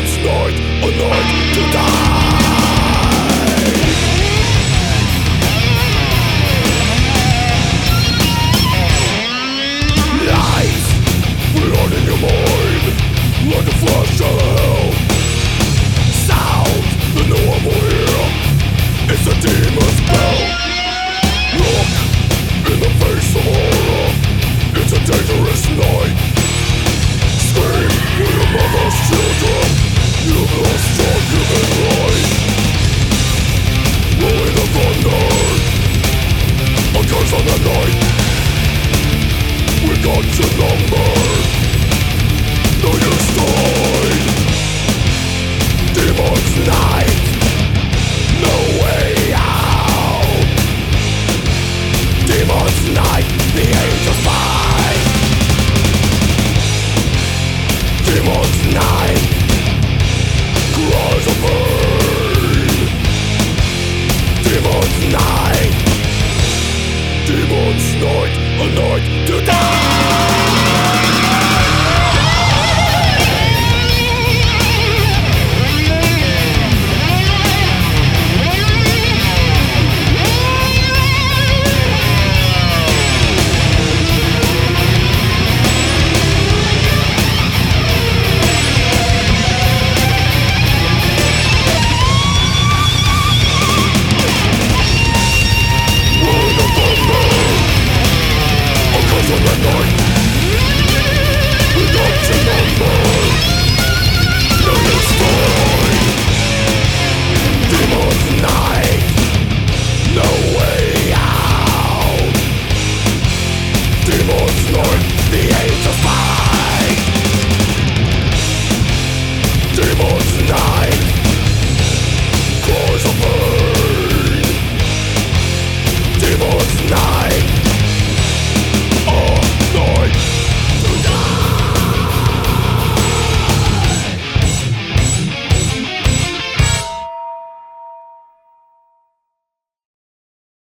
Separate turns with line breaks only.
Demon's night, a night to die. Lies run in your mind like a flash out of hell. Sound the normal ear, it's a demon's bell. Look in the face of horror, it's a dangerous night. Scream for your mother's children, you've lost your human life. Rolling the thunder, a curse on the night. We got your number, no use to hide. Demon's night, no way out. Demon's night, the angels fight. Demon's night, cries of pain. Demon's night, a night to die.